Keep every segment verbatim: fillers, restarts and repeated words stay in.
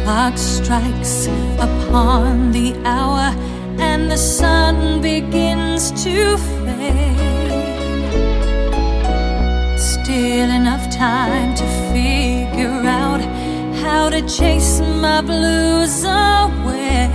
clock strikes upon the hour and the sun begins to fade. Still enough time to figure out how to chase my blues away.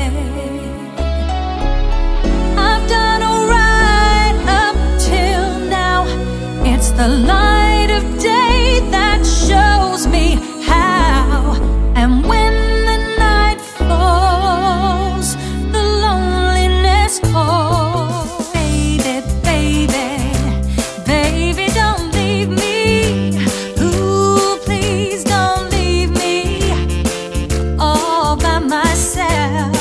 I've done alright up till now. It's the light of day that shows me how. And when the night falls, the loneliness calls. Baby, baby, baby, don't leave me. Ooh, please don't leave me all by myself.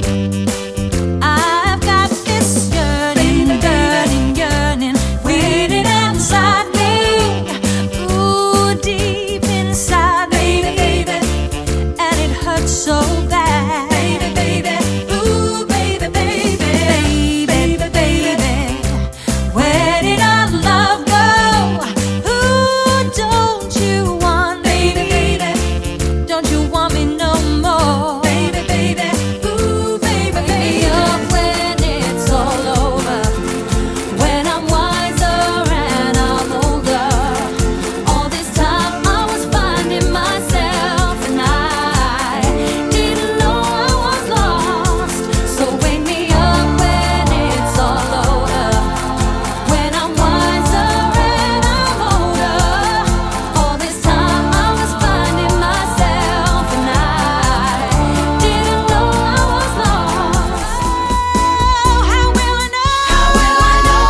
I've got this yearning, burning, yearning, waiting outside me. Ooh, deep inside me, baby, and it hurts so bad. Baby, baby, ooh, baby, baby, baby, baby, where did our love go? Ooh, don't you want me, baby? Don't you want me no more? Baby, baby, ooh, baby, baby, oh, when it's all over, when I'm wiser and I'm older. All this time I was finding myself and I didn't know I was lost. So wake me up when it's all over, when I'm wiser and I'm older. All this time I was finding myself and I didn't know I was lost. Oh, how will I know? How will I know?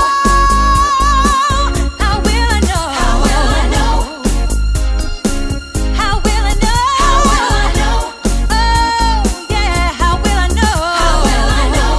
How will I know? How will I know? How will I know? How will I know? Oh, yeah, how will I know? How will I know?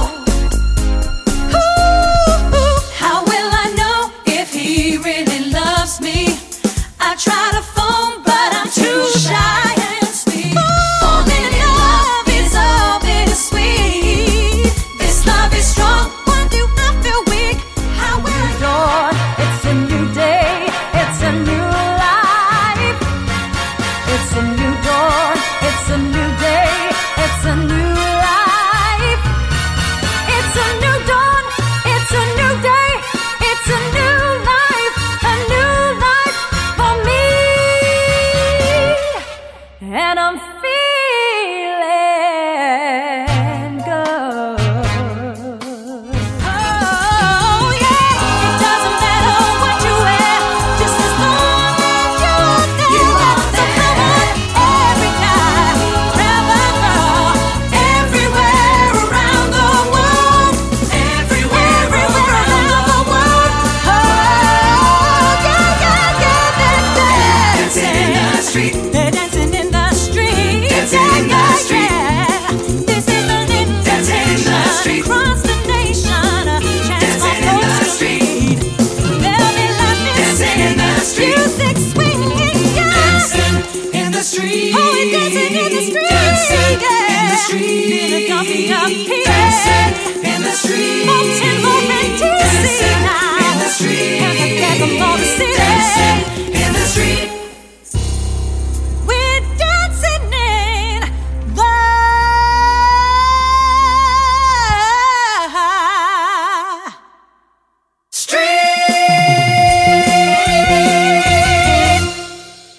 Ooh, how will I know if he really loves me? I try to phone, but I'm too shy and sweet. Falling in love is all bittersweet. This love is strong. Why do I feel weak? How will I know? It's a new day. It's a new life. It's a new dawn. It's a new day. It's a new life. It's a new dawn. It's a new day. It's a new life. A new life for me. And I'm feeling good. Oh, yeah. It doesn't matter what you wear, just as long as you're there. You are there. So come on, every night, forever, girl, everywhere around the world. Everywhere, everywhere around the world. Oh, yeah, yeah, yeah, they're dancing in the street. They're dancing in the street. Dancing in the street. This is an invitation across the nation. Chance for folks to meet. They'll be laughing, dancing in the street. Music swinging, yeah. Dancing in the street. Oh, we're dancing in the street. Dancing in the street. Feel the coffee up here. Dancing in the street.